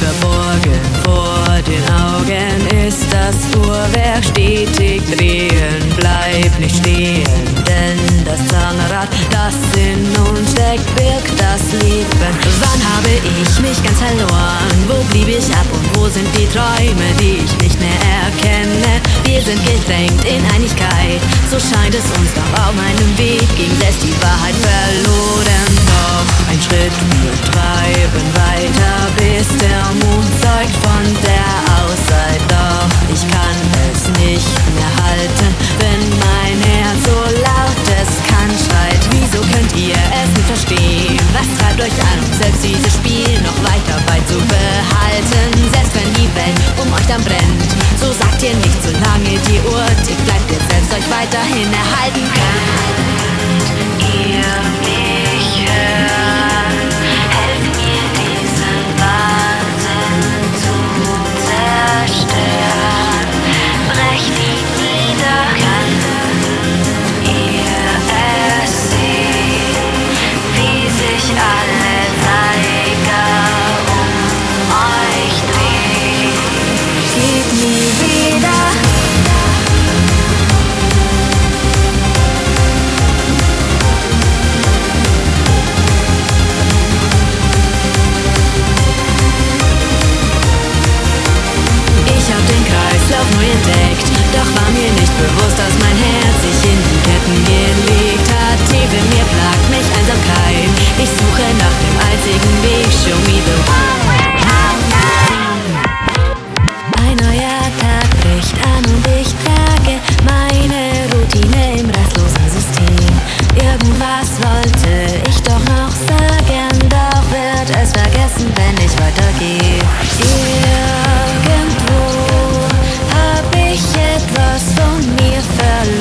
Verborgen vor den Augen ist das Uhrwerk stetig drehen. Bleib nicht stehen, denn das Zahnrad, das in uns steckt, birgt das Leben. Wann habe ich mich ganz verloren? Wo blieb ich ab und wo sind die Träume, die ich nicht mehr erkenne? Wir sind gedrängt in Einigkeit, so scheint es uns, doch auf meinem Weg ging selbst die Wahrheit verloren. Doch ein Schritt, wir treiben weiter, bis der Mond zeugt von der Auszeit. Doch ich kann es nicht mehr halten, wenn mein Herz so laut es kann schreit. Wieso könnt ihr es nicht verstehen? Was treibt euch an, um selbst dieses Spiel noch weiter beizubehalten? Selbst wenn die Welt um euch dann brennt, so sagt ihr nicht, solange die Uhr tickt, bleibt ihr selbst euch weiterhin erhalten könnt. Ihr mich hören, helft mir diesen Wahnsinn zu zerstören. Brecht ihn nieder, könnt ihr es sehen, wie sich alle Zeiger um euch drehen. Geht nie wieder. Neu entdeckt, doch war mir nicht bewusst, dass mein Herz sich in die Ketten gelegt hat. Tief in mir plagt mich Einsamkeit, ich suche nach dem einzigen Weg. Show me the way out. Ein neuer Tag bricht an und ich trage meine Routine im restlosen System. Irgendwas wollte ich doch noch sagen, doch wird es vergessen, wenn ich weitergehe. Irgendwo hab ich etwas von mir verloren.